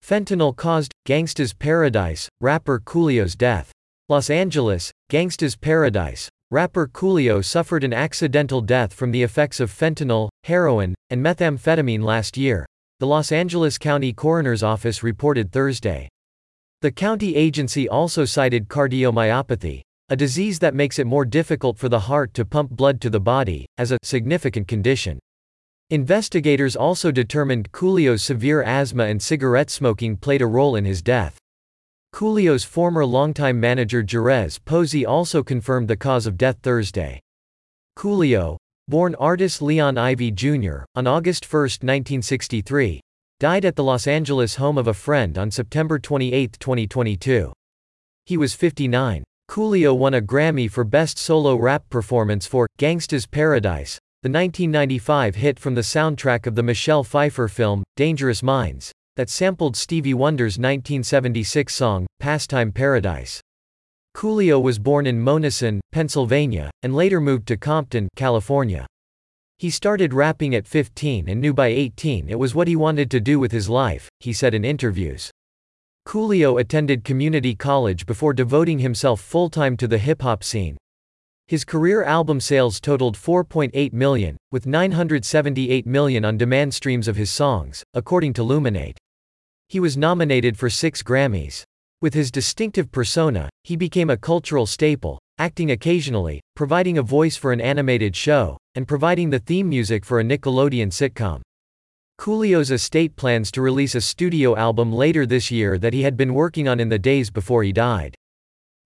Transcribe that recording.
Fentanyl caused Gangsta's Paradise, rapper Coolio's death. Los Angeles, Gangsta's Paradise. Rapper Coolio suffered an accidental death from the effects of fentanyl, heroin, and methamphetamine last year, the Los Angeles County Coroner's Office reported Thursday. The county agency also cited cardiomyopathy, a disease that makes it more difficult for the heart to pump blood to the body, as a significant condition. Investigators also determined Coolio's severe asthma and cigarette smoking played a role in his death. Coolio's former longtime manager Jerez Posey also confirmed the cause of death Thursday. Coolio, born Artis Leon Ivy Jr., on August 1, 1963, died at the Los Angeles home of a friend on September 28, 2022. He was 59. Coolio won a Grammy for Best Solo Rap Performance for Gangsta's Paradise, the 1995 hit from the soundtrack of the Michelle Pfeiffer film, Dangerous Minds, that sampled Stevie Wonder's 1976 song, Pastime Paradise. Coolio was born in Monessen, Pennsylvania, and later moved to Compton, California. He started rapping at 15 and knew by 18 it was what he wanted to do with his life, he said in interviews. Coolio attended community college before devoting himself full-time to the hip-hop scene. His career album sales totaled 4.8 million, with 978 million on-demand streams of his songs, according to Luminate. He was nominated for 6 Grammys. With his distinctive persona, he became a cultural staple, acting occasionally, providing a voice for an animated show, and providing the theme music for a Nickelodeon sitcom. Coolio's estate plans to release a studio album later this year that he had been working on in the days before he died.